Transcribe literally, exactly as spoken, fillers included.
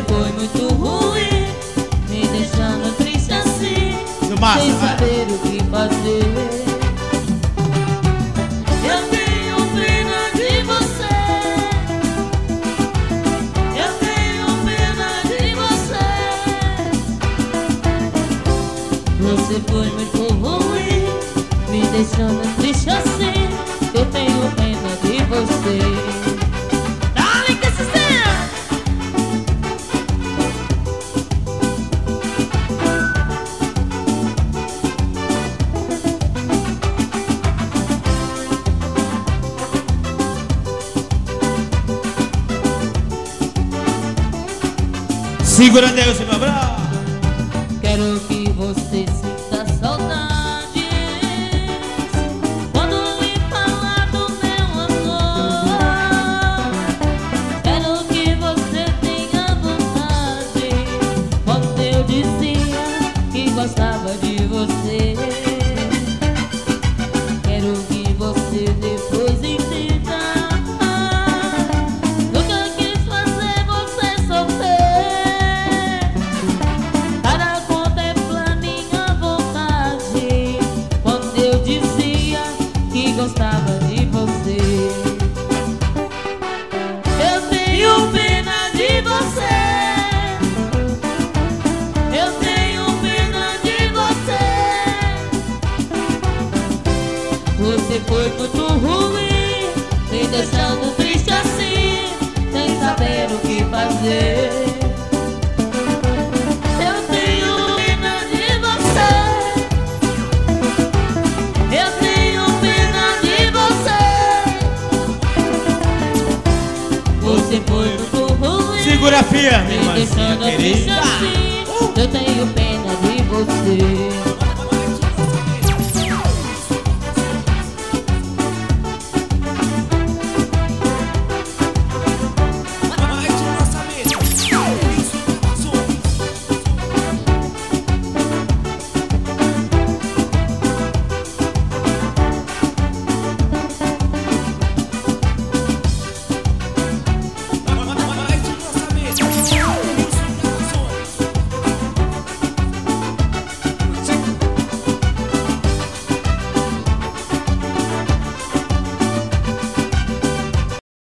foi muito ruim, me deixando triste assim, Massa, sem vai. saber o que fazer. Eu tenho pena de você, eu tenho pena de você. Você foi muito ruim, me deixando triste assim, eu tenho pena de você. Dale que se seja. Segurando aí o seu abraço. Quero que você sinta saudade quando me falar do meu amor. Quero que você tenha vontade quando eu dizia que gostava de você. Quero que você depois entenda, nunca quis fazer você sofrer. Para contemplar minha vontade quando eu dizia que gostava de você. Eu tenho pena de você, eu tenho pena de você. Você foi muito ruim, me deixando triste assim, sem saber o que fazer. Eu tenho pena de você, eu tenho pena de você. Você foi muito ruim, Segura firme, me deixando irmãzinha triste querida. assim, eu tenho pena de você.